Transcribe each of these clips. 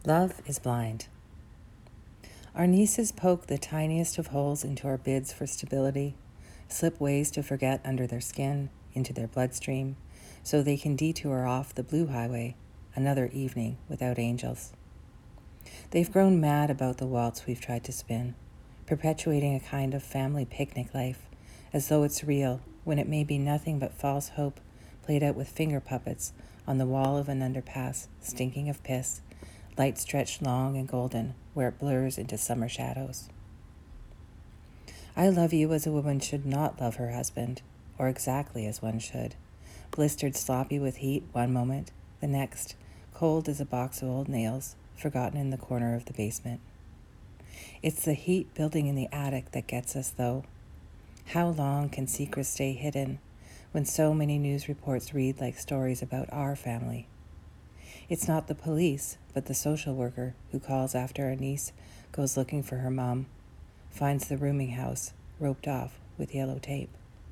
Love is blind. Our nieces poke the tiniest of holes into our bids for stability, slip ways to forget under their skin, into their bloodstream, so they can detour off the blue highway, another evening without angels. They've grown mad about the waltz we've tried to spin, perpetuating a kind of family picnic life, as though it's real, when it may be nothing but false hope played out with finger puppets on the wall of an underpass, stinking of piss, light stretched long and golden where it blurs into summer shadows. I love you as a woman should not love her husband, or exactly as one should. Blistered sloppy with heat one moment, the next, cold as a box of old nails, forgotten in the corner of the basement. It's the heat building in the attic that gets us, though. How long can secrets stay hidden when so many news reports read like stories about our family? It's not the police, but the social worker who calls after a niece goes looking for her mom, finds the rooming house roped off with yellow tape.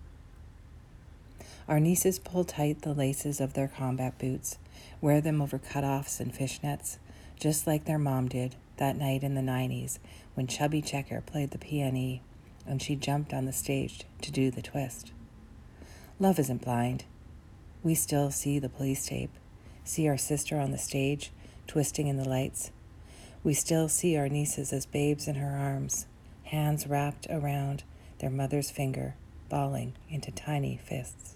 Our nieces pull tight the laces of their combat boots, wear them over cutoffs and fishnets, just like their mom did that night in the 90s when Chubby Checker played the peony and she jumped on the stage to do the twist. Love isn't blind. We still see the police tape, see our sister on the stage, twisting in the lights. We still see our nieces as babes in her arms, hands wrapped around their mother's finger, balling into tiny fists.